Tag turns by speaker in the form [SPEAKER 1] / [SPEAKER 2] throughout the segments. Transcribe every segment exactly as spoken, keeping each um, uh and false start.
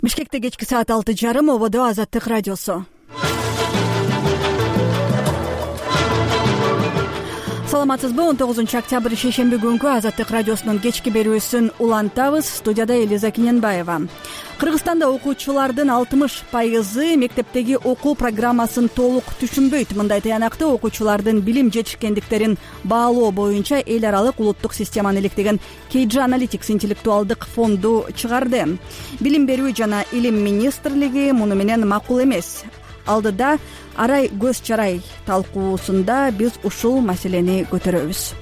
[SPEAKER 1] Бишкекте кечки саат алты жарым, ободо Азаттык радиосу. Саламатсызбы? он тогузунчу октябрь шейшемби күнгү Азаттык радиосунун кечки берүүсүн улантабыз. Студияда Элиза Киненбаева. Кыргызстанда окуучулардын алтымыш пайызы мектептеги окуу программасын толук түшүнбөйт. Мындай таянакты окуучулардын билим жетишкендиктерин баалоо боюнча эл аралык улуттук системаны иликтеген Кейджи Аналитикс интеллектуалдык фонду чыгарды. Билим берүү жана илим министрлиги муну менен макул эмес. Алдыда арай көз чарай талкуусунда биз ушул маселени көтөрөбүз.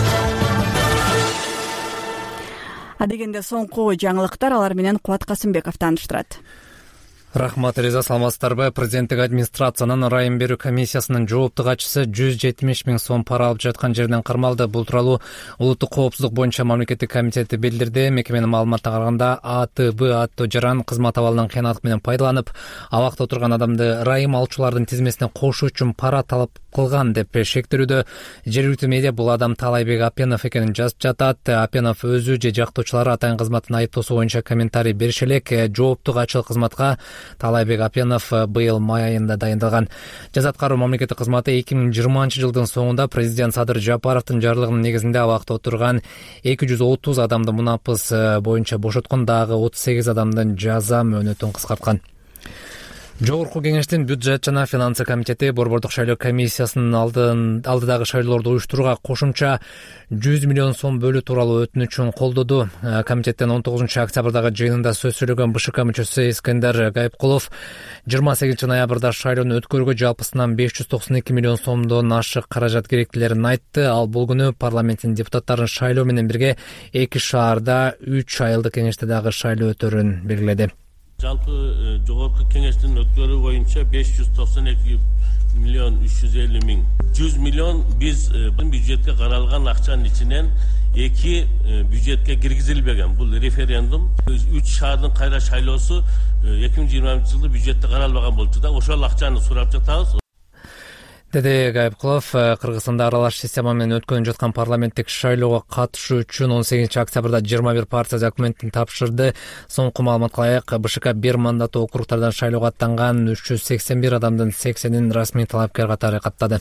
[SPEAKER 1] Адегенде соңку жаңылыктар, алар менен Кубат Касымбеков тааныштырат.
[SPEAKER 2] Рахмат, Реза, саламатсыздарбы? Президенттик администрациянын райым берүү комиссиясынын жооптуу катчысы жүз жетимиш миң сом пара алып жаткан жерден кармалды. Бул тууралуу улуттук коопсуздук боюнча мамлекеттик комитети билдирди. Мекеменин маалыматына караганда, А Т Б аттуу жаран кызмат абалынан кыйынчылык менен пайдаланып, абакта отурган адамды райым алуучулардын тизмесине кошуу үчүн пара талап кылган деп шектирүүдө. Жергиликтүү медиа бул адам Талайбек Апенов экенин жазып жатат. Апенов өзү же жактоочулары атайын кызматтын айыптоосу боюнча комментарий бериш элек. Жооптуу катчылык кызматка Талайбек Апенов быйыл май айында дайындалган. Жаза аткаруу мамлекеттик кызматы эки миң жыйырманчы жылдын соңунда президент Садыр Жапаровдун жарлыгынын негизинде абакта отурган эки жүз отуз адамды мунапыс боюнча бошоткон, дагы отуз сегиз адамдын жаза мөөнөтүн кыскарткан. Жогорку кеңештин бюджет жана финансы комитети борбордук шайлоо комиссиясынын алдыдагы шайлоолорду уюштурууга кошумча жүз миллион сом бөлүү тууралуу өтүнүчүн колдоду. Комитеттин он тогузунчу октябрдагы жыйынында сөз сөйлөгөн Б Ш К мүчөсү Искендер Гайыпкулов жыйырма сегизинчи ноябрда шайлоону өткөрүүгө жалпысынан беш жүз токсон эки миллион сомдон ашык каражат керектилерин айтты. Ал бул күнү парламенттин депутаттарын шайлоо менен бирге эки шаарда үч айылдык кеңеште дагы шайлоо өтөрүн белгиледи.
[SPEAKER 3] Жалпы жогорку кеңештин өткөрүү боюнча беш жүз токсон эки миллион үч жүз элүү миң жүз миллион биз бюджетке каралган акчанын ичинен эки бюджетке киргизилбеген. Бул референдум үч шаардын кайра шайлоосу эки миң жыйырманчы жылы бюджетте каралбаган болчу да, ошол акчаны сурап жатабыз.
[SPEAKER 2] Деди Гайыпкулов. Кыргызстанда аралаш система менен өткөнүп жаткан парламенттик шайлоого катышуу үчүн он сегизинчи октябрда жыйырма бир партия документин тапшырды. Соңку маалыматка ылайык, Б Ш К бир мандаттуу округтардан шайлоого аттанган үч жүз сексен бир адамдын сексенин расмий талапкер катары каттады.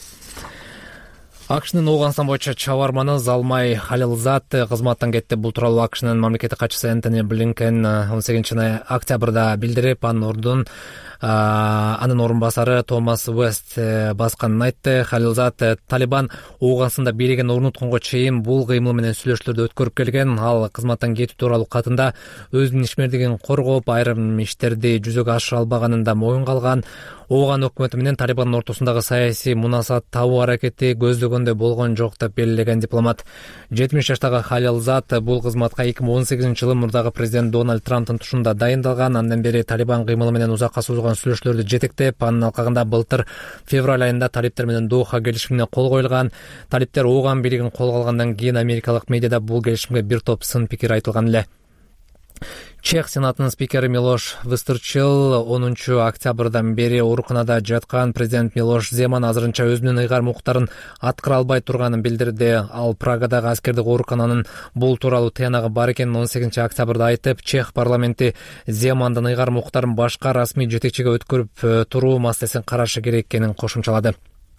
[SPEAKER 2] АКШнын Ооганстан боюнча чабарманы Залмай Халилзад кызматтан кетти. Бул тууралуу АКШнын мамлекеттик катчысы Энтони Блинкен он сегизинчи октябрда билдирип, анын ордун анын орун басары Томас Уэст басканын айтты. Халилзад Талибан Ооганстанда бийлигин орнутконго чейин бул кыймыл менен сүйлөшүүлөрдү өткөрүп келген. Ал кызматтан кетүү тууралуу катында өзүнүн ишмердигин коргоп, айрым иштерди жүзөгө ашыра албаганын да моюнга алган. Ооган өкмөтү менен Талибандын ортосундагы саясий мунасабат табуу аракети көздөгөндөй болгон жок деп белгилеген дипломат. жетимиш жаштагы Халилзад бул кызматка эки миң он сегизинчи жылы мурдагы президент Дональд Трамптын тушунда дайындалган. Андан бери Талибан кыймылы менен узакка созулган сүйлөшүүлөрдү жетектеп, анын алкагында былтыр февраль айында талиптер менен Доха келишимине кол коюлган. Талиптер Ооган бийлигин колго алгандан кийин америкалык медиада бул келишимге бир топ сын пикир айтылган эле. Чех сенатынын спикери Милош Выстырчыл онунчу октябрдан бери ооруканада жаткан президент Милош Земан азырынча өзүнүн ыйгарым укуктарын аткара албай турганын билдирди. Ал Прагадагы аскердик оорукананын бул тууралуу тыянагы бар экенин он сегизинчи октябрда айтып, Чех парламенти Земандын ыйгарым укуктарын башка расмий жетекчиге өткөрүп туруу маселесин карашы керек экенин кошумчалады.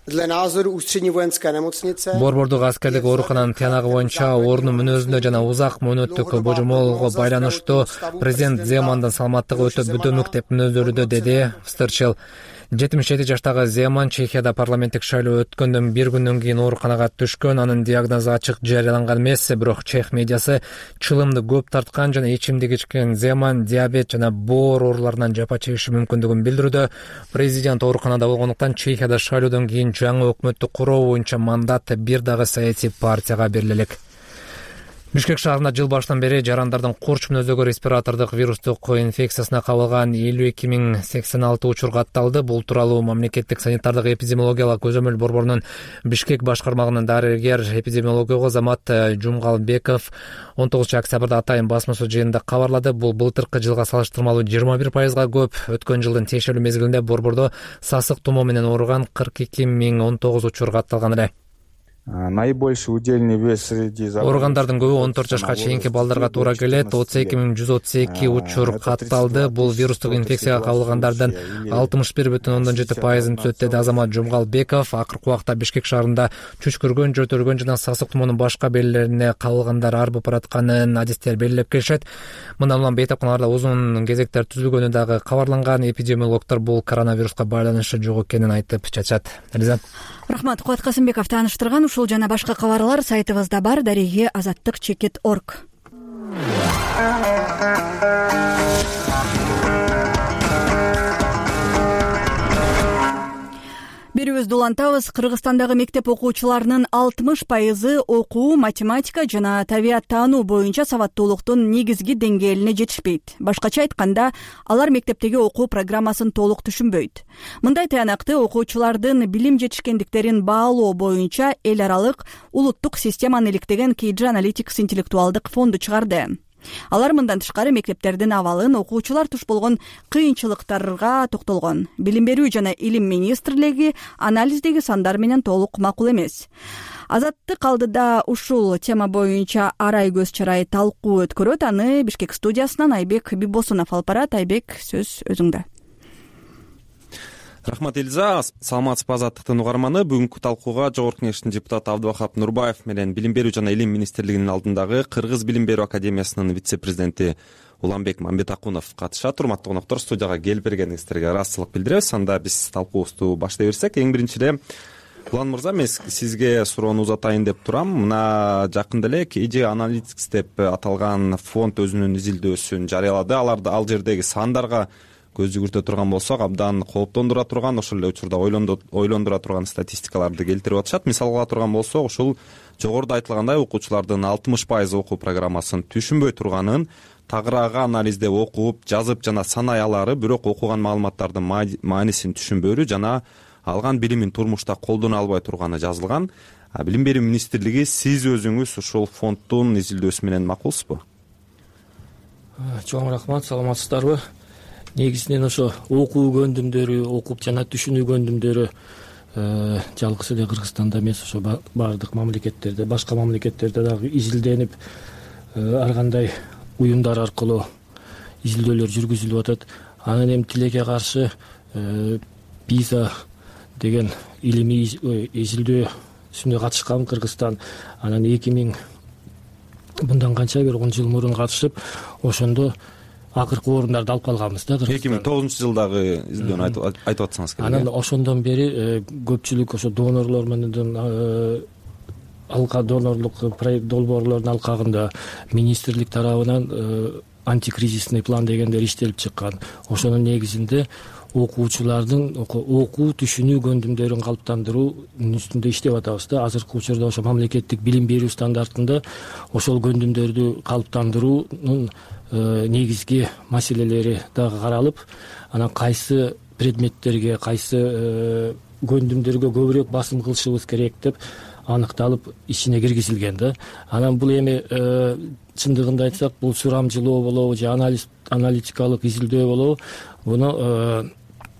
[SPEAKER 2] Борбордук аскердик оорукананын тыянагы боюнча орну мүнөзүндө жана узак мөөнөттүк божомолго байланыштуу президент Земандын саламаттыгы өтө бүдөмүк деп мүнөздөлүүдө, деди Выстырчыл. жетимиш жети жаштагы Земан Чехияда парламенттик шайлоо өткөндөн бир күндөн кийин ооруканага түшкөн. Анын диагнозу ачык жарыяланган эмес, бирок Чех медиасы чылымды көп тарткан жана ичимдик ичкен Земан диабет жана боор ооруларынан жапа чегиши мүмкүндүгүн билдирүүдө. Президент ооруканада болгондуктан Чехияда шайлоодон кийин жаңы өкмөттү куруу боюнча мандат бир дагы саясий партияга бериле элек. Бишкек шаарында жыл башынан бери жарандардын курч мүнөздөгү респиратордук вирустук инфекциясына кабылган элүү эки миң сексен алты учур катталды. Бул тууралуу мамлекеттик санитардык эпидемиологиялык көзөмөл борборунун Бишкек башкармагынын дарыгер эпидемиологиогу Замат Жумгалбеков он тогузунчу октябрда атайын басмасы жыйынында кабарлады. Бул былтыркы жылга салыштырмалуу жыйырма бир пайызга көп. Өткөн жылдын тиешелүү мезгилинде борбордо сасык тумоо менен ооруган кырк эки миң он тогуз учур катталган эле.
[SPEAKER 4] наибольший удельный вес среди
[SPEAKER 2] ооругандардын көбү он төрт жашка чейинки балдарга туура келет. отуз эки миң жүз отуз эки учур катталды. Бул вирустук инфекцияга кабылгандардын алтымыш бир бүтүн ондон жети пайызын түзөт, деди Азамат Жумгалбеков. Акыркы убакта Бишкек шаарында чүчкүргөн, жөтөргөн жана сасык тумоонун башка белгилерине кабылгандар арбып баратканын адистер белгилеп келишет. Мындан улам бейтапканаларда узун кезектер түзүлгөнү дагы кабарланган. Эпидемиологдор бул коронавируска байланышы жок экенин айтып чачат. Элиза.
[SPEAKER 1] Рахмат. Куат Касымбеков тааныштырган. Ушул жана башка кабарлар сайтыбызда бар. Дареги азаттык чекит точка орг. Берүүбүздү улантабыз. Кыргызстандагы мектеп окуучуларынын алтымыш пайызы окуу, математика жана табият таануу боюнча сабаттуулуктун негизги деңгээлине жетишпейт. Башкача айтканда, алар мектептеги окуу программасын толук түшүнбөйт. Мындай таянакты окуучулардын билим жетишкендиктерин баалоо боюнча эл аралык улуттук системаны иликтеген Кейджи Аналитикс интеллектуалдык фонду чыгарды. Алар мындан тышкары мектептердин абалын, окуучулар туш болгон кыйынчылыктарга токтолгон. Билим берүү жана илим министрлиги анализдеги сандар менен толук макул эмес. Азаттык алдыда ушул тема боюнча арай көз чарай талкуу өткөрөт. Аны Бишкек студиясынан Айбек Бибосунов алып барат. Айбек, сөз өзүңдө.
[SPEAKER 5] Рахмат, Элиза. Саламатсызбы азаттыктын угарманы. Бүгүнкү талкууга Жогорку Кеңештин депутаты Абдыбахап Нурбаев менен Билим берүү жана илим министрлигинин алдындагы Кыргыз билим берүү академиясынын вице-президенти Уланбек Мамбетакунов катышат. Урматтуу коноктор, студияга келип бергениңиздерге ыраазычылык билдиребиз. Анда биз талкуубузду баштай берсек, эң биринчи эле Улан мырза, мен сизге суроону узатайын деп турам. Мына жакында эле Кейджи Аналитикс деп аталган фонд өзүнүн изилдөөсүн жарыялады. Аларды ал жердеги сандарга көз жүгүртө турган болсок, абдан кооптондура турган, ошол эле учурда ойлондура турган статистикаларды келтирип атышат. Мисал ала турган болсок, ушул жогоруда айтылгандай окуучулардын алтымыш пайызы окуу программасын түшүнбөй турганын, тагыраагы анализдеп окуп, жазып жана санай алары, бирок окуган маалыматтардын маанисин түшүнбөөрү жана алган билимин турмушта колдоно албай турганы жазылган. Билим берүү министрлиги, сиз өзүңүз ушул фонддун изилдөөсү менен макулсузбу?
[SPEAKER 6] Чоң рахмат, саламатсыздарбы? Негизинен ошо окуу көндүмдөрү, окуп жана түшүнүү көндүмдөрү жалгыз эле Кыргызстанда эмес, ошо баардык мамлекеттерде, башка мамлекеттерде дагы изилденип, ар кандай уюмдар аркылуу изилдөөлөр жүргүзүлүп атат. Анан эми тилекке каршы пиза деген илимий изилдөөсүнө катышкан Кыргызстан. Анан эки миң мындан канча бир он жыл мурун катышып, ошондо акыркы орундарды алып калганбыз да.
[SPEAKER 5] эки миң тогузунчу жылдагы изилдөөнү айтып атсаңыз керек.
[SPEAKER 6] Анан ошондон бери көпчүлүк ошо донорлор менен алка донорлук проект долбоорлордун алкагында министрлик тарабынан антикризисный план дегендер иштелип чыккан. Ошонун негизинде окуучулардын окуу түшүнүү көндүмдөрүн калыптандыруунун үстүндө иштеп атабыз да. Азыркы учурда ошо мамлекеттик билим берүү стандартында ошол көндүмдөрдү калыптандыруунун негизги маселелери дагы каралып, анан кайсы предметтерге, кайсы көндүмдөргө көбүрөөк басым кылышыбыз керек деп аныкталып ичине киргизилген да. Анан бул эми чындыгында айтсак, бул сурамжылоо болобу же аналитикалык изилдөө болобу, буну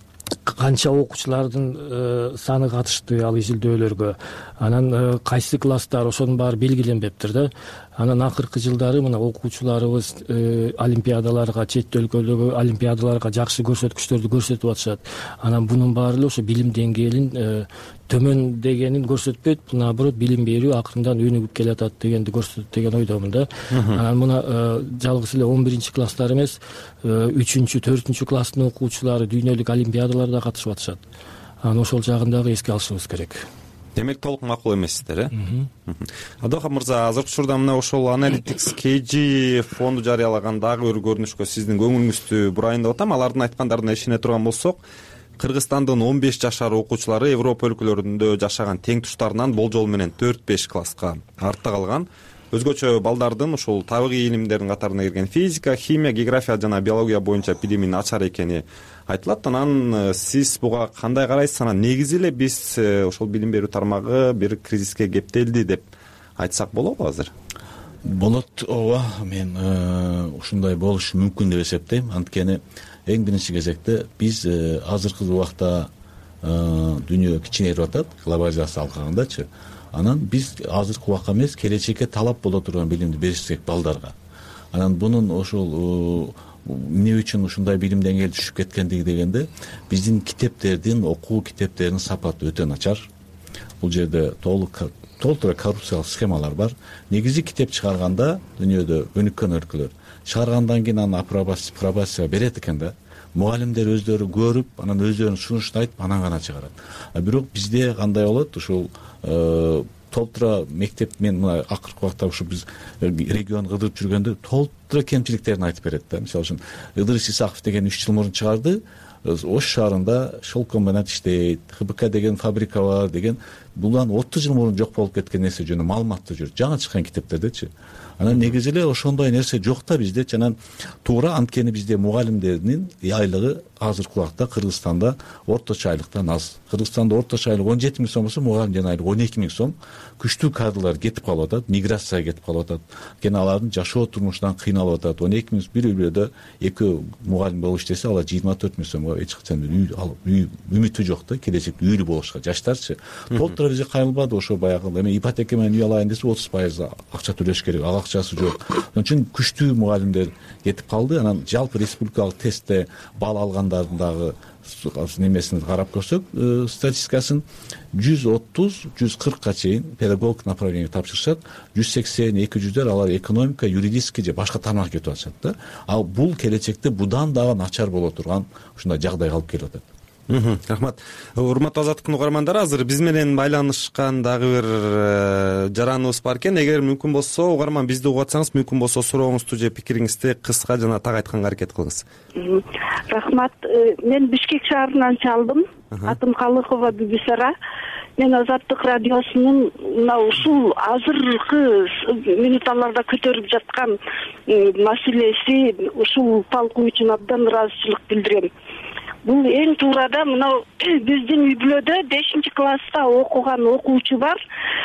[SPEAKER 6] канча окуучулардын саны катышты ал изилдөөлөргө, анан кайсы класстар, ошонун баары белгиленбептир да. Анан акыркы жылдары мына окуучуларыбыз олимпиадаларга, чет өлкөлөрдөгү олимпиадаларга жакшы көрсөткүчтөрдү көрсөтүп атышат. Анан бунун баары эле ошо билим деңгээлин төмөн дегенин көрсөтпөйт, бул наоборот билим берүү акырындан өнүгүп келатат дегенди көрсөтөт деген ойдомун да. Анан мына жалгыз эле он биринчи класстар эмес, үчүнчү, төртүнчү класстын окуучулары дүйнөлүк олимпиадаларда катышып атышат. Анан ошол жагын дагы эске алышыбыз керек.
[SPEAKER 5] Демек толук макул эмессиздер, э? Абдыбахап мырза, азыркы учурда мына ошол Аналитикс Кейджи фонду жарыялаган дагы бир көрүнүшкө сиздин көңүлүңүздү бурайын деп атам. Алардын айткандарына ишене турган болсок, Кыргызстандын он беш жашар окуучулары Европа өлкөлөрүндө жашаган тең туштарынан болжол менен төрт беш класска артта калган. Өзгөчө балдардын ушул табигый илимдердин катарына кирген физика, химия, география жана биология боюнча билимин ачар экени айтылат. Анан сиз буга кандай карайсыз? Анан негизи эле биз ошол билим берүү тармагы бир кризиске кептелди деп айтсак болобу азыр?
[SPEAKER 7] Болот, ооба, мен ушундай болушу мүмкүн деп эсептейм. Анткени эң биринчи кезекте биз азыркы убакта дүйнө кичинейип атат, глобализация алкагындачы. анан биз азыркы убакка эмес келечекке талап боло турган билимди бериш керек балдарга. Анан бунун ошол эмне үчүн ушундай билим деңгээли түшүп кеткендиги дегенде биздин китептердин окуу китептеринин сапаты өтө начар. Бул жерде толук толтура коррупциялык схемалар бар. Негизи китеп чыгарганда дүйнөдө өнүккөн өлкөлөр чыгаргандан кийин аны апробация берет экен да. Мугалимдер өздөрү көрүп, анан өздөрүнүн сунуштун айтып, анан гана чыгарат. А бирок бизде кандай болот? Ушул толтура мектеп, мен мына акыркы убакта ушу биз регион кыдырып жүргөндө толтура кемчиликтерин айтып берет да. Мисалы үчүн Ыдырыс Исаков деген үч жыл мурун чыгарды. Ош шаарында шелкомбинат иштейт, ХБК деген фабрика бар деген. Булдан отуз жыл мурун жок болуп кеткен нерсе жөнүндө маалыматты жүр. Жаңы чыккан китептердечи. Анан негизи эле ошондой нерсе жок да бизде. Анан туура анткени бизде мугалимдердин айлыгы азыркы убакта Кыргызстанда орточо айлыктан аз. Кыргызстанда орточо айлык он жети миң сом болсо, мугалимдердин айлыгы он эки миң сом. Күчтүү кадрлар кетип калып атат, миграцияга кетип калып атат. Кene алардын жашоо турмушунан кыйналып атат. он эки миң бир үйлөрдө экөө мугалим болуп иштесе, алар жыйырма төрт миң сомго эч качан үй алып, үй үмүтү жок да, келечекте үйлүү болушка жаштарчы. Толтура бизге кайрылбады ошо баягы. Эми ипотека менен үй алайын десе отуз пайыз акча төлөш керек. Ал акчасы жок. Ошон үчүн күчтүү мугалимдер кетип калды. Анан жалпы республикалык тестте балл алгандардын дагы немесин карап көрсөк, статистикасын жүз отуз жүз кыркка чейин педагогик направление тапшырышат. жүз сексен эки жүздөр алар экономика, юридический же башка тармакка кетип атышат да. Ал бул келечекте будан дагы начар боло турган ушундай жагдайга алып келип атат.
[SPEAKER 5] Рахмат. Урматтуу Азаттыктын угармандары, азыр биз менен байланышкан дагы бир жараныбыз бар экен. Эгер мүмкүн болсо, угарман бизди угуп атсаңыз, мүмкүн болсо сурооңузду же пикириңизди кыска жана так айтканга аракет кылыңыз.
[SPEAKER 8] Рахмат. Мен Бишкек шаарынан чалдым. Атым Калыкова Бибисара. Мен Азаттык радиосунун мына ушул азыркы минуттарда көтөрүп жаткан маселеси ушул талкуу үчүн абдан ыраазычылык билдирем. Бул эң туурада мына биздин үй бүлөдө бешинчи класста окуган окуучу бар.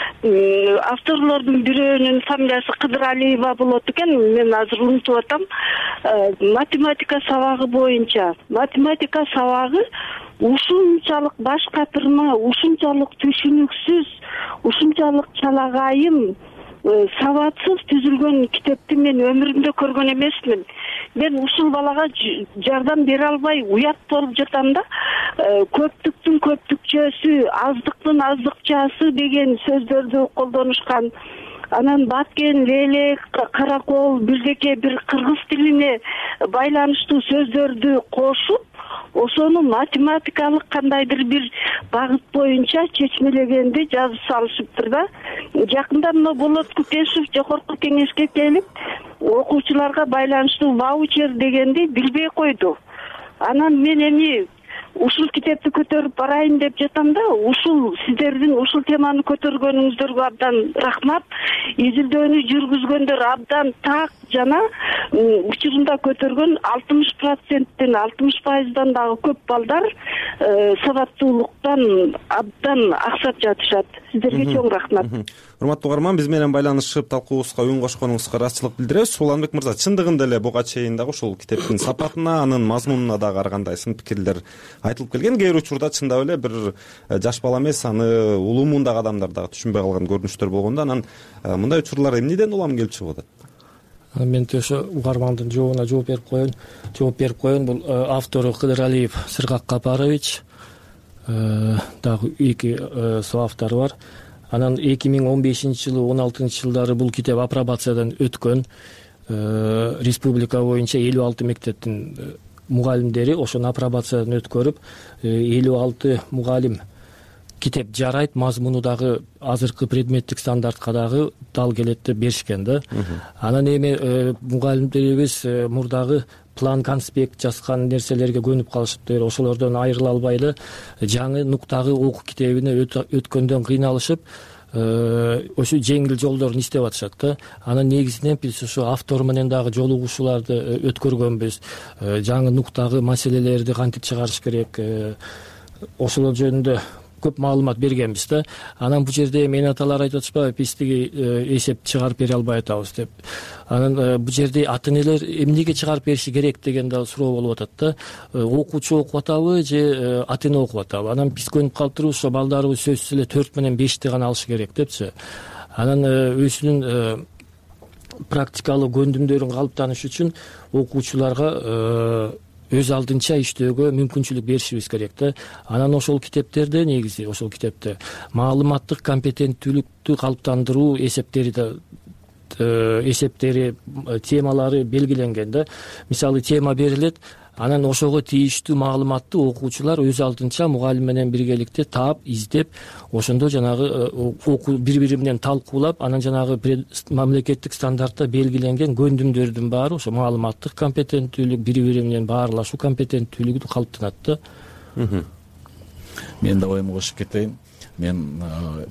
[SPEAKER 8] Авторлордун бирөөнүн фамилиясы Кыдыралиева болот экен. Мен азыр унутуп атам. Математика сабагы боюнча. Математика сабагы ушунчалык баш катырма, ушунчалык түшүнүксүз, ушунчалык чалагайым, сабатсыз түзүлгөн китепти мен өмүрүмдө көргөн эмесмин. Мен ушул балага жардам бере албай уят болуп жатам да. Көптүктүн көптүкчөсү, аздыктын аздыкчасы деген сөздөрдү колдонушкан. Анан баткен, лелек, каракол, бирдеке бир кыргыз тилине байланыштуу сөздөрдү кошуп, ошону математикалык кандайдыр бир багыт боюнча чечмелегенди жазып салышыптыр да. Жакында мына Болот Купешев жогорку кеңешке келип, окуучуларга байланыштуу ваучер дегенди билбей койду. Анан мен эми ушул китепти көтөрүп барайын деп жатам да. Ушул сиздердин ушул теманы көтөргөнүңүздөргө абдан рахмат. Изилдөөнү жүргүзгөндөр абдан так жана учурунда көтөргөн алтымыш проценттен алтымыш пайыздан дагы көп балдар сабаттуулуктан абдан аксап жатышат. Сиздерге чоң рахмат.
[SPEAKER 5] Урматтуу угарман, биз менен байланышып талкуубузга үн кошконуңузга ыраазычылык билдиребиз. Уланбек мырза, чындыгында эле буга чейин дагы ушул китептин сапатына, анын мазмунуна дагы ар кандай сын пикирлер айтылып келген. Кээ бир учурда чындап эле бир жаш бала эмес, аны улуу муундагы адамдар дагы түшүнбөй калган көрүнүштөр болгондо, анан мындай учурлар эмнеден улам келип чыгып атат?
[SPEAKER 6] Мен ошо угармандын жообуна жооп берип коеюн. Жооп берип коеюн. Бул автору Кыдыралиев Сыргак Капарович, дагы эки соавтору бар. Анан эки миң он бешинчи жылы, он алтынчы жылдары бул китеп апробациядан өткөн. Республика боюнча элүү алты мектептин мугалимдери ошону апробациядан өткөрүп, элүү алты мугалим китеп жарайт, мазмуну дагы азыркы предметтик стандартка дагы дал келет деп беришкен да. Анан эми мугалимдерибиз мурдагы план конспект жазган нерселерге көнүп калышыптыр. Ошолордон айрыла албай эле жаңы нуктагы окуу китебине өткөндөн кыйналышып, ошо жеңил жолдорун издеп атышат да. Анан негизинен биз ошо автор менен дагы жолугушууларды өткөргөнбүз. Жаңы нуктагы маселелерди кантип чыгарыш керек, ошолор жөнүндө көп маалымат бергенбиз да. Анан бул жерде менин аталар айтып атышпайбы, биз тиги эсеп чыгарып бере албай атабыз деп. Анан бул жерде ата энелер эмнеге чыгарып бериши керек деген да суроо болуп атат да. Окуучу окуп атабы же ата эне окуп атабы? Анан биз көнүп калыптырбыз ошо балдарыбыз сөзсүз эле төрт менен бешти гана алышы керек депчи. Анан өзүнүн практикалык көндүмдөрүн калыптаныш үчүн окуучуларга өз алдынча иштөөгө мүмкүнчүлүк беришибиз керек да. Анан ошол китептерде негизи ошол китепте маалыматтык компетенттүүлүктү калыптандыруу эсептери да эсептери темалары белгиленген да. Мисалы тема берилет, анан ошого тийиштүү маалыматты окуучулар өз алдынча мугалим менен биргеликте таап, издеп, ошондо жанагы окуу бири-бири менен талкуулап, анан жанагы мамлекеттик стандартта белгиленген көндүмдөрдүн баары ошо маалыматтык компетенттүүлүк, бири-бири менен баарлашуу компетенттүүлүгү калыптанат да.
[SPEAKER 7] Мен да оюмду кошуп кетейин. Мен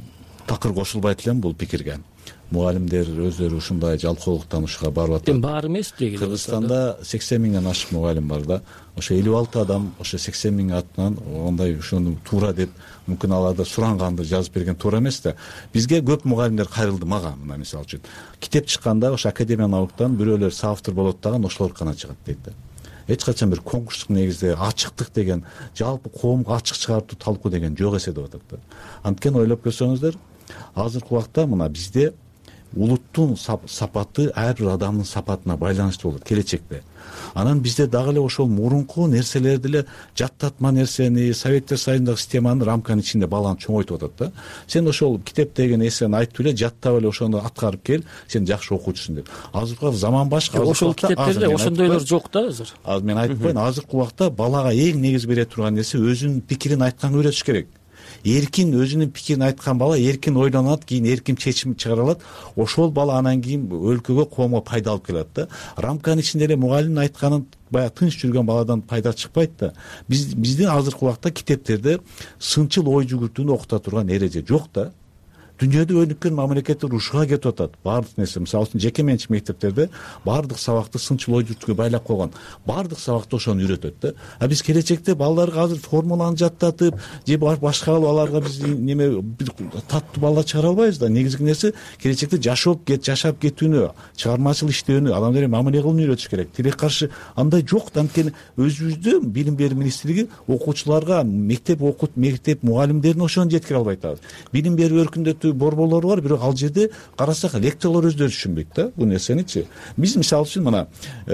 [SPEAKER 7] такыр кошулбайт элем бул пикирге. Мугалимдер өздөрү ушундай жалкоолук таанышууга барып атат.
[SPEAKER 6] Эми баары эмес деги.
[SPEAKER 7] Кыргызстанда сексен миңден ашык мугалим бар да. Ошо элүү алты адам ошо сексен миң атынан ондай ошону туура деп мүмкүн аларда суранганды жазып берген туура эмес да. Бизге көп мугалимдер кайрылды мага, мына мисалы үчүн. Китеп чыкканда ошо Академия науктан бирөөлөр соавтор болот дагы ошолор гана чыгат дейт да. Эч качан бир конкурстук негизде ачыктык деген, жалпы коомго ачык чыгартуу талкуу деген жок эсе деп атат да. Анткени ойлоп көрсөңүздөр, азыркы убакта мына бизде улуттун сапаты ар бир адамдын сапатына байланыштуу болот келечекте. Анан бизде дагы эле ошол мурунку нерселерди эле жаттатма нерсени, Советтер Союзундагы системанын рамканын ичинде баланы чоңойтуп атат да. Сен ошол китеп деген эсени айтып эле, жаттап эле ошону аткарып кел, сен жакшы окуучусуң деп. Азыркы заман башка.
[SPEAKER 6] Ошол китептерде ошондойлор жок да азыр.
[SPEAKER 7] Азыр мен айтып коеюн, азыркы убакта балага эң негиз бере турган нерсе өзүнүн пикирин айтканга үйрөтүш керек. Эркин өзүнүн пикирин айткан бала эркин ойлонот, кийин эркин чечим чыгара алат. Ошол бала анан кийин өлкөгө, коомго пайда алып келет да. Рамканын ичинде эле мугалимдин айтканын баягы тынч жүргөн баладан пайда чыкпайт да. Биз биздин азыркы убакта китептерде сынчыл ой жүгүртүүнү окута турган эреже жок да. Дүйнөдө өнүккөн мамлекеттер ушуга кетип атат. Баардык нерсе, мисалы үчүн жеке менчик мектептерде баардык сабакты сынчыл ой жүгүртүүгө байлап койгон. Баардык сабакта ошону үйрөтөт да. А биз келечекте балдарга азыр формуланы жаттатып, же башка баларга биз неме таттуу балдар чыгара албайбыз да. Негизги нерсе келечекте жашоп кет, жашап кетүүнү, чыгармачыл иштөөнү, адамдар мамиле кылууну үйрөтүш керек. Тилекке каршы андай жок. Анткени өзүбүздө билим берүү министрлиги окуучуларга мектеп окут, мектеп мугалимдерин ошону жеткире албайт азыр. Билим берүү өркүндөтүү борборлору бар, бирок ал жерде карасак лекторлор өздөрү түшүнбөйт да бул нерсеничи. Биз мисалы үчүн мына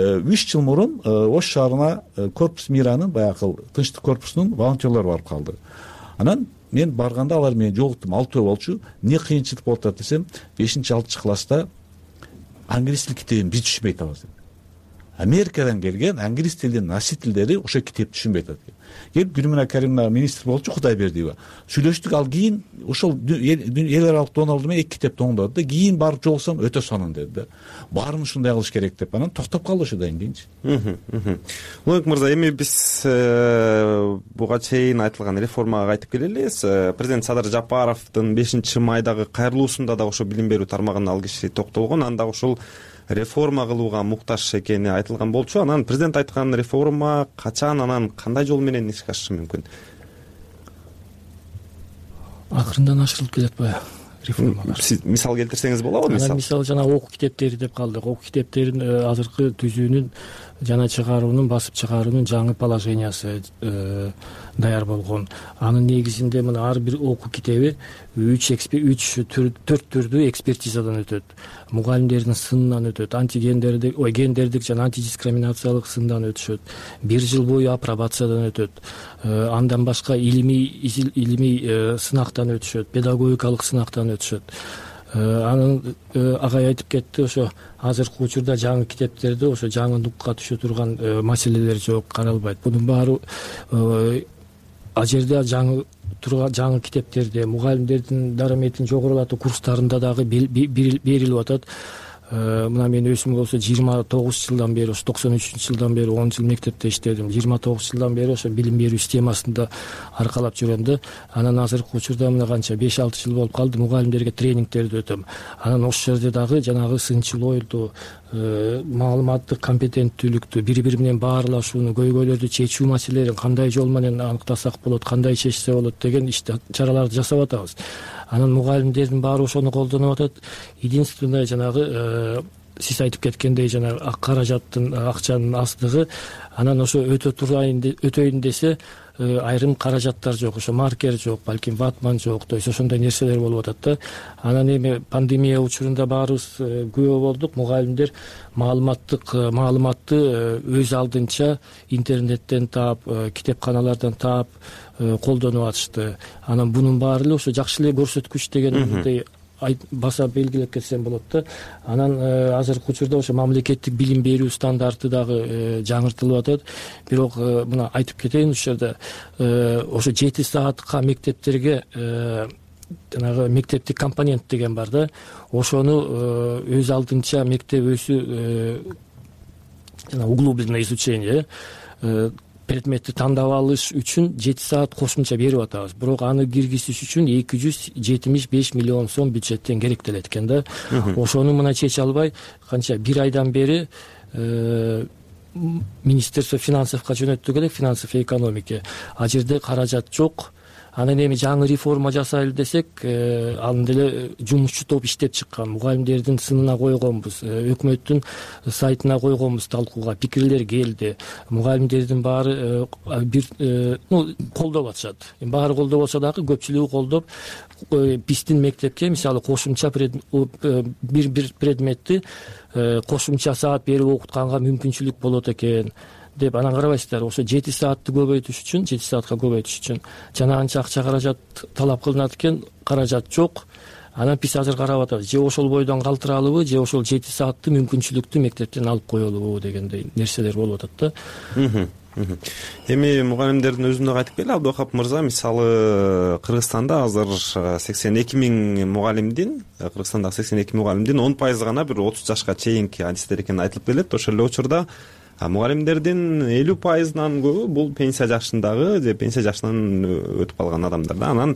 [SPEAKER 7] үч жыл мурун Ош шаарына корпус миранын баягы тынчтык корпусунун волонтерлору барып калды. Анан мен барганда алар менен жолуктум, алтөө болчу. Эмне кыйынчылык болуп атат десем, бешинчи алтынчы класста англис тил китебин биз түшүнбөй атабыз. Америкадан келген англис тилдин носительдери ошо китепти түшүнбөй атат. Келип Гүлмира Каримовна министр болчу, Кудайбердиева. Сүйлөштүк, ал кийин ошол эл аралык донордор менен эки китепти оңдоду да. Кийин барып жолуксам өтө сонун деди да. Баарыбыз ушундай кылыш керек деп анан токтоп калды ошодон кийинчи.
[SPEAKER 5] Уланбек мырза, эми биз буга чейин айтылган реформага кайтып келелибиз. Президент Садыр Жапаровдун бешинчи майдагы кайрылуусунда да ошо билим берүү тармагына ал киши токтолгон. Анда ошол реформа кылууга муктаж экени айтылган болчу. Анан президент айткан реформа качан, анан кандай жол менен ишке ашышы мүмкүн?
[SPEAKER 6] Акырындан ашырылып келет баягы реформалар.
[SPEAKER 5] Сиз мисал келтирсеңиз болобу? Мисал
[SPEAKER 6] мисал жана окуу китептери деп калдык. Окуу китептерин азыркы түзүүнүн жана чыгаруунун, басып чыгаруунун жаңы положениясы даяр болгон. Анын негизинде мына ар бир окуу китеби үч үч төрт түрдүү экспертизадан өтөт. Мугалимдердин сынынан өтөт, антигендердик, ой гендердик жана антидискриминациялык сындан өтүшөт. Бир жыл бою апробациядан өтөт. Андан башка илимий илимий сынактан өтүшөт, педагогикалык сынактан өтүшөт. Анын агай айтып кетти, ошо азыркы учурда жаңы китептерде ошо жаңы нукка түшө турган маселелер жок, каралбайт. Бунун баары ал жерде жаңы турган жаңы китептерде мугалимдердин дараметин жогорулатуу курстарында дагы берилип атат. мына мен өзүм болсо жыйырма тогуз жылдан бери ошо токсон үчүнчү жылдан бери он жыл мектепте иштедим. жыйырма тогуз жылдан бери ошо билим берүү системасында аркалап жүрөм да. Анан азыркы учурда мына канча беш алты жыл болуп калды, мугалимдерге тренингтерди өтөм. Анан ошол жерде дагы жанагы сынчыл маалыматтык компетенттүүлүктү, бири бири менен баарлашууну, көйгөйлөрдү чечүү маселелерин кандай жол менен аныктасак болот, кандай чечсе болот деген иш чараларды жасап атабыз. Анан мугалимдердин баары ошону колдонуп атат. Единственное жанагы сиз айтып кеткендей жанагы каражаттын, акчанын аздыгы, анан ошо өтө турайын, өтөйүн десе айрым каражаттар жок, ошо маркер жок, балким ватман жок, то есть ошондой нерселер болуп атат да. Анан эми пандемия учурунда баарыбыз күбө болдук, мугалимдер маалыматтык маалыматты өз алдынча интернеттен таап, китепканалардан таап колдонуп атышты. Анан бунун баары эле ошо жакшы эле көрсөткүч дегендей баса белгилеп кетсем болот да. Анан азыркы учурда ошо мамлекеттик билим берүү стандарты дагы жаңыртылып атат. Бирок мына айтып кетейин, ушул жерде ошо жети саатка мектептерге жанагы мектептик компонент деген бар да. Ошону өз алдынча мектеп өзү жана углубленное изучение предметти тандап алыш үчүн жети саат кошумча берип атабыз. Бирок аны киргизиш үчүн эки жүз жетимиш беш миллион сом бюджеттен керектелет экен да. Ошону мына чече албай канча бир айдан бери Министерство финансовго жөнөттүк элек, финансов и экономики. А жерде каражат жок. Анан эми жаңы реформа жасайлы десек, анын деле жумушчу топ иштеп чыккан, мугалимдердин сынына койгонбуз, өкмөттүн сайтына койгонбуз талкууга, пикирлер келди. Мугалимдердин баары бир ну колдоп атышат. Баары колдоп болсо дагы көпчүлүгү колдоп, биздин мектепке мисалы кошумча бир бир предметти кошумча саат берип окутканга мүмкүнчүлүк болот экен деп. Анан карабайсыздар, ошо жети саатты көбөйтүш үчүн, жети саатка көбөйтүш үчүн жана анча акча каражат талап кылынат экен, каражат жок. Анан биз азыр карап атабыз, же ошол бойдон калтыралыбы, же ошол жети саатты мүмкүнчүлүктү мектептен алып коелубу дегендей нерселер болуп атат да.
[SPEAKER 5] Эми мугалимдердин өзүнө кайтып келели, Абдывахап мырза. Мисалы Кыргызстанда азыр сексен эки миң мугалимдин, Кыргызстандагы сексен эки мугалимдин он пайызы гана бир отуз жашка чейинки адистер экени айтылып келет. Ошол эле учурда мугалимдердин элүү пайызынан көбү бул пенсия жашындагы же пенсия жашынан өтүп калган адамдар да. Анан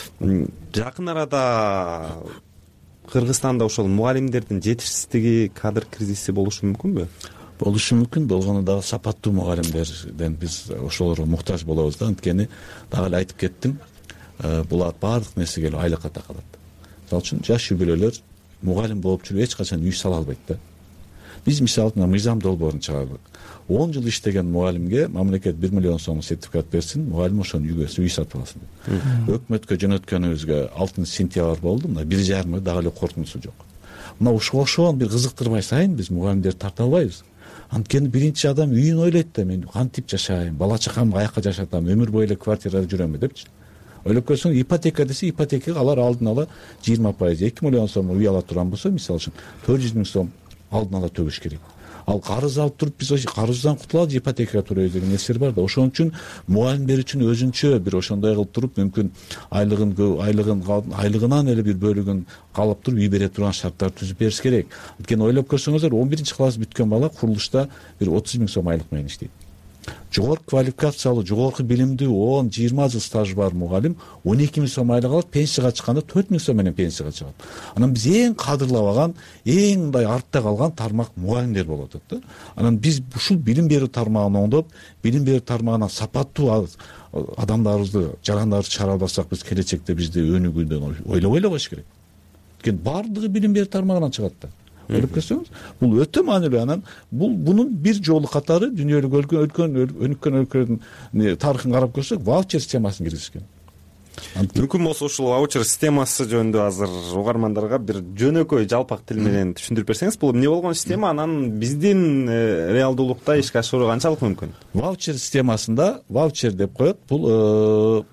[SPEAKER 5] жакын арада Кыргызстанда ошол мугалимдердин жетишсиздиги, кадр кризиси болушу мүмкүнбү?
[SPEAKER 7] Болушу мүмкүн. Болгону дагы сапаттуу мугалимдерден биз ошолорго муктаж болобуз да. Анткени дагы эле айтып кеттим, булар баардык нерсе келип айлыкка такалат. Мисалы үчүн жаш үй бүлөлөр мугалим болуп жүрүп эч качан үй сала албайт да. Биз мисалы мыйзам долбоорун чыгардык. он жыл иштеген мугалимге мамлекет бир миллион сом сертификат берсин, мугалим ошону үйгө үй сатып алсын деп. Өкмөткө жөнөткөнүбүзгө алтынчы сентябрь болду. Мына бир жарым ай дагы эле коркунучу жок. Мына ошону бир кызыктырбай сайын биз мугалимдерди тарта албайбыз. Анткени биринчи адам үйүн ойлойт да, мен кантип жашайм, бала чакамды каяка жашатам, өмүр бою эле квартирада жүрөмбү депчи. Ойлоп көрсөң, ипотека десе, ипотекага алар алдын ала жыйырма пайыз, эки миллион сом үй ала турган болсо, мисалы үчүн төрт жүз миң сом алдын ала төгүш керек. Ал карыз алып туруп биз ошо карыздан кутулалы ипотекага турабыз деген нерселер бар да. Ошон үчүн мугалимдер үчүн өзүнчө бир ошондой кылып туруп, мүмкүн айлыгын айлыгын айлыгынан эле бир бөлүгүн калып туруп үй бере турган шарттар түзүп бериш керек. Анткени ойлоп көрсөңүздөр, он биринчи класс бүткөн бала курулушта бир отуз миң сом айлык менен иштейт. Жогорку квалификациялуу, жогорку билимдүү он жыйырма жыл стажы бар мугалим он эки миң сом айлык алат, пенсияга чыкканда төрт миң сом менен пенсияга чыгат. Анан биз эң кадырлабаган, эң мындай артта калган тармак мугалимдер болуп атат да. Анан биз ушул билим берүү тармагын оңдоп, билим берүү тармагына сапаттуу адамдарыбызды, жарандарды чыгара алсак, биз келечекте бизди өнүгүүдөн ойлоп ойлобош керек. Анткени баардыгы билим берүү тармагынан чыгат да. Ойлоп көрсөңүз, бул өтө маанилүү. Анан бул бунун бир жолу катары дүйнөлүк өлкөн өнүккөн өлкөлөрдүн тарыхын карап көрсөк, ваучер системасын киргизишкен.
[SPEAKER 5] Мүмкүн болсо ушул ваучер системасы жөнүндө азыр угармандарга бир жөнөкөй жалпак тил менен түшүндүрүп берсеңиз, бул эмне болгон система, анан биздин реалдуулукта ишке ашыруу канчалык мүмкүн?
[SPEAKER 7] Ваучер системасында ваучер деп коет, бул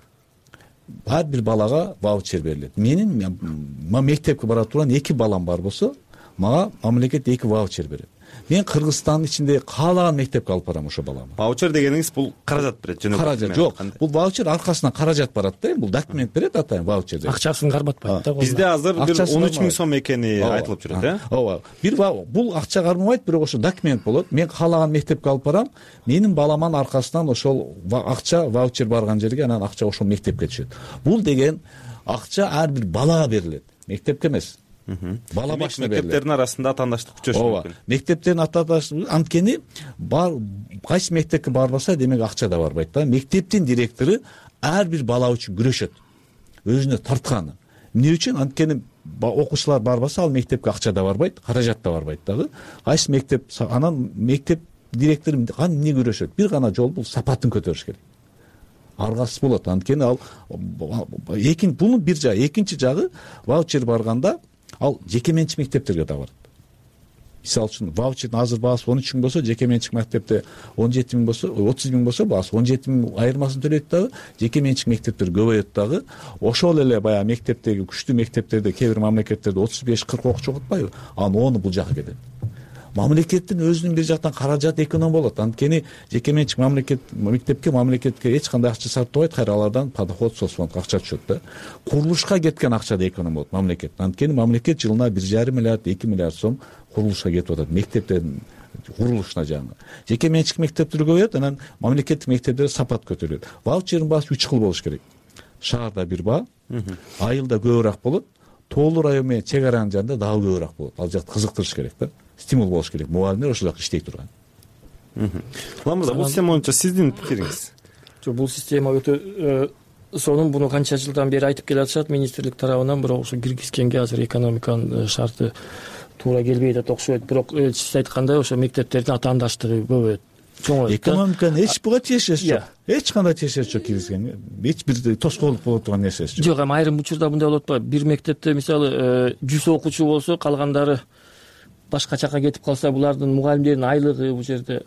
[SPEAKER 7] ар бир балага ваучер берилет. Менин мектепке бара турган эки балам бар болсо, мага мамлекет эки ваучер берет. мен Кыргызстандын ичинде каалаган мектепке алып барам ошо баламы.
[SPEAKER 5] Ваучер дегениңиз бул каражат берет, жөнөкөй
[SPEAKER 7] каражат жок, бул ваучер аркасынан каражат барат да, бул документ берет атайын ваучер деп.
[SPEAKER 6] Акчасын карматпайт да.
[SPEAKER 5] Бизде азыр бир он үч миң сом экени айтылып жүрөт, э?
[SPEAKER 7] Ооба. Бир бул акча кармабайт, бирок ошо документ болот. Мен каалаган мектепке алып барам, менин баламан аркасынан ошол акча ваучер барган жерге анан акча ошол мектепке түшөт. Бул деген акча ар бир балага берилет, мектепке эмес. Бала башына берилет.
[SPEAKER 5] Мектептердин арасында атаандаштык күчөшү мүмкүн.
[SPEAKER 7] Ооба. Мектептердин атаандаштыгы анткени бар кайсы мектепке барбаса, демек акча да барбайт да. Мектептин директору ар бир бала үчүн күрөшөт. Өзүнө тартканы. Эмне үчүн? Анткени окуучулар барбаса, ал мектепке акча да барбайт, каражат да барбайт дагы. Кайсы мектеп, анан мектеп директору кан эмне күрөшөт? Бир гана жол, бул сапатын көтөрүш керек. Аргасыз болот. Анткени ал экинчи бунун бир жагы, экинчи жагы ваучер барганда ал жеке менчик мектептерге да барат. Мисалы үчүн ваучердин азыр баасы он үч миң болсо, жеке менчик мектепте он жети миң болсо, отуз миң болсо, баасы он жети миң айырмасын төлөйт дагы, жеке менчик мектептер көбөйөт дагы. Ошол эле баягы мектептеги күчтүү мектептерде, кээ бир мамлекеттерде отуз беш кырк окуучу окутпайбы? Анын оны бул жака кетет. Мамлекеттин өзүнүн бир жактан каражат эконом болот. Анткени жеке менчик мамлекет мектепке мамлекетке эч кандай акча сарптабайт, кайра алардан подоход соцфондго акча түшөт да. Курулушка кеткен акча да эконом болот мамлекет. Анткени мамлекет жылына бир жарым миллиард, эки миллиард сом курулушка кетип атат, мектептердин курулушуна жаңы. Жеке менчик мектептер көбөйөт, анан мамлекеттик мектептер сапат көтөрүлөт. Ваучердин баасы үч кыл болуш керек. Шаарда бир баа, айылда көбүрөөк болот, тоолуу район менен чек аранын жанында дагы көбүрөөк болот. Ал жакты кызыктырыш керек да. Стимул болуш керек. Мугалимдер ошол жакта иштей турган.
[SPEAKER 5] Улан мырза, бул система боюнча сиздин пикириңиз?
[SPEAKER 6] Жок, бул система өтө сонун, буну канча жылдан бери айтып келе атышат министрлик тарабынан, бирок ошо киргизгенге азыр экономиканын шарты туура келбей атат окшойт. Бирок сиз айткандай ошо мектептердин атаандаштыгы көбөйөт.
[SPEAKER 7] Экономиканын эч буга тиешеси жок. Эч кандай тиешеси жок киргизген. Эч бир тоскоолдук боло турган нерсеси жок.
[SPEAKER 6] Жок, эми айрым учурда мындай болот атпайбы? Бир мектепте мисалы жүз окуучу болсо, калгандары башка жака кетип калса, булардын мугалимдердин айлыгы бул жерде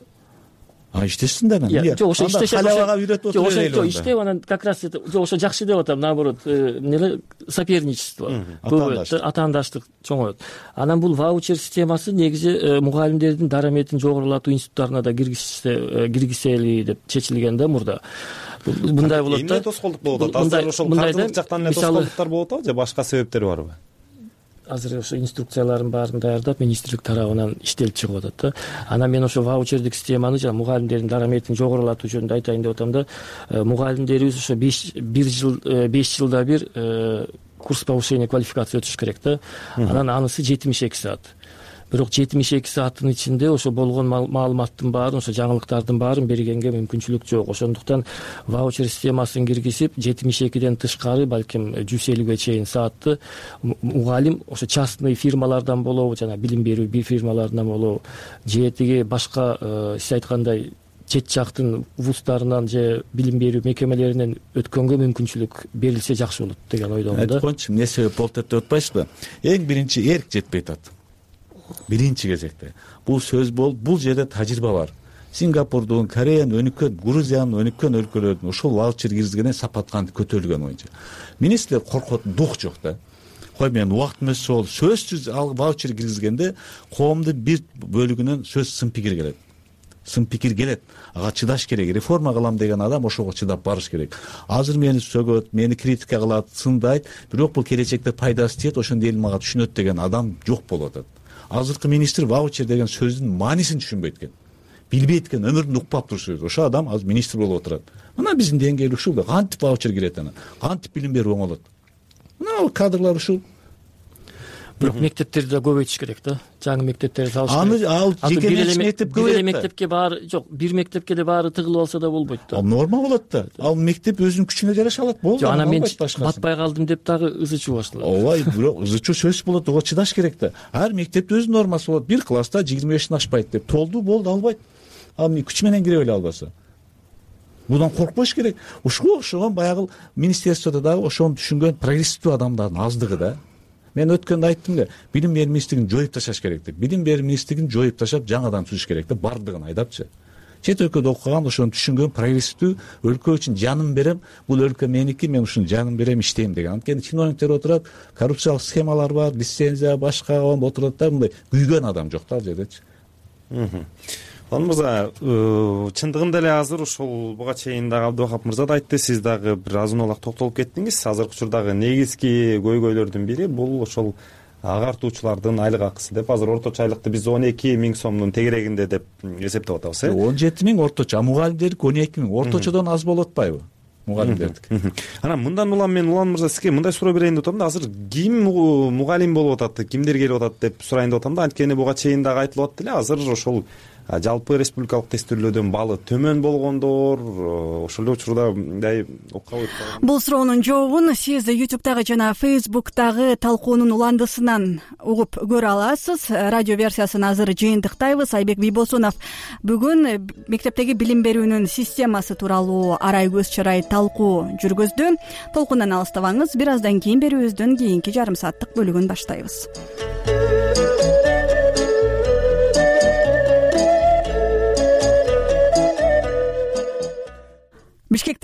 [SPEAKER 7] а иштешсин да.
[SPEAKER 6] Жок, ошо иштешет.
[SPEAKER 7] Халавага үйрөтүп отуруп эле.
[SPEAKER 6] Жок, иштеп анан как раз жок, ошо жакшы деп атам, наоборот, эмне соперничество көбөйөт, атаандаштык чоңойот. Анан бул ваучер системасы негизи мугалимдердин дараметин жогорулатуу институттарына да киргизсе киргизели деп чечилген да мурда. Мындай болот да.
[SPEAKER 5] Эмне тоскоолдук болот атат? Азыр ошол каржылык жактан эле тоскоолдуктар болот атабы же башка себептери барбы?
[SPEAKER 6] Азыр ошо инструкцияларын баарын даярдап министрлик тарабынан иштелип чыгып атат да. Анан мен ошо ваучердик системаны жана мугалимдердин дараметин жогорулатуу жөнүндө айтайын деп атам да. Мугалимдерибиз ошо бир жыл беш жылда бир курс повышения квалификации өтүш керек да. Анан анысы жетимиш эки саат. Бирок жетимиш эки сааттын ичинде ошо болгон маалыматтын баарын, ошо жаңылыктардын баарын бергенге мүмкүнчүлүк жок. Ошондуктан ваучер системасын киргизип, жетимиш экиден тышкары балким жүз элүүгө чейин саатты мугалим ошо частный фирмалардан болобу, жана билим берүү бир фирмаларынан болобу, же тиги башка сиз айткандай чет жактын вуздарынан же билим берүү мекемелеринен өткөнгө мүмкүнчүлүк берилсе жакшы болот деген ойдомун да.
[SPEAKER 7] Айтканчы, эмне себеп болот деп атпайсызбы? Эң биринчи эрк жетпей атат. Биринчи кезекте бул сөз болуп, бул жерде тажрыйба бар. Сингапурдун, Кореянын өнүккөн, Грузиянын өнүккөн өлкөлөрүнүн ушул ваучер киргизгенен сапат канты көтөрүлгөн боюнча. Министрлер коркот, дух жок да. Кой мен убактым өтсө болду. Сөзсүз ал ваучер киргизгенде коомдун бир бөлүгүнөн сөз сын пикир келет. Сын пикир келет. Ага чыдаш керек. Реформа кылам деген адам ошого чыдап барыш керек. Азыр мени сөгөт, мени критика кылат, сындайт, бирок бул келечекте пайдасы тиет, ошондо эл мага түшүнөт деген адам жок болуп атат. Азыркы министр ваучер деген сөздүн маанисин түшүнбөйт экен. Билбейт экен, өмүрүндө укпап туруш. Ошо адам азыр министр болуп отурат. Мына биздин деңгээл ушул да. Кантип ваучер кирет ана? Кантип билим берүү оңолот? Мына кадрлар ушул.
[SPEAKER 6] Бирок мектептерди да көбөйтүш керек да. Жаңы мектептерди салыш керек.
[SPEAKER 7] Аны ал жеке менчик мектеп көбөйөт.
[SPEAKER 6] Бир мектепке баары жок, бир мектепке да баары тыгылып алса да болбойт да.
[SPEAKER 7] Ал норма болот да. Ал мектеп өзүнүн күчүнө жараша алат. Болду.
[SPEAKER 6] Анан мен батпай калдым деп дагы ызы чуу башталат.
[SPEAKER 7] Ооба, бирок ызы чуу сөз болот, ого чыдаш керек да. Ар мектептин өзүнүн нормасы болот. Бир класста жыйырма бештен ашпайт деп толду, болду, албайт. Ал эмне күч менен кире эле албаса. Будан коркпош керек. Ушуга окшогон баягы министерстводо дагы ошону түшүнгөн прогрессивдүү адамдардын аздыгы да. Мен өткөндө айттым да, билим берүү министрлигин жоюп ташаш керек деп. Билим берүү министрлигин жоюп ташап жаңадан түзүш керек деп, бардыгын айдапчы. Чет өлкөдө окуган, ошону түшүнгөн прогрессивдүү өлкө үчүн жаным берем, бул өлкө меники, мен ушуну жаным берем, иштейм деген. Анткени чиновниктер отурат, коррупциялык схемалар бар, лицензия башка отурат да, мындай күйгөн адам жок да ал жердечи.
[SPEAKER 5] улан мырза, чындыгында эле азыр ушул буга чейин дагы Абдыбакап мырза да айтты, сиз дагы бир азын аулак токтолуп кеттиңиз. Азыркы учурдагы негизги көйгөйлөрдүн бири бул ошол агартуучулардын айлык акысы деп. Азыр орточо айлыкты биз он эки миң сомдун тегерегинде деп эсептеп атабыз, э?
[SPEAKER 7] он жети миң орточо, мугалимдердики он эки миң. Орточодон аз болуп атпайбы мугалимдердики?
[SPEAKER 5] Анан мындан улам мен улан мырза сизге мындай суроо берейин деп атам да, азыр ким мугалим болуп атат, кимдер келип атат деп сурайын деп атам да. Анткени буга чейин дагы айтылып атты эле, азыр ошол жалпы республикалык тестүүлөөдөн баалы төмөн болгондор ошол эле учурда мындай окуга өтүп калган.
[SPEAKER 1] Бул суроонун жообун сиз ютубтагы жана фейсбуктагы талкуунун уландысынан угуп көрө аласыз. Радио версиясын азыр жыйынтыктайбыз. Айбек Бийбосунов бүгүн мектептеги билим берүүнүн системасы тууралуу арай көз чарай талкуу жүргүздү. Толкундан алыстабаңыз. Бир аздан кийин берүүбүздүн кийинки жарым сааттык бөлүгүн баштайбыз. Бишкек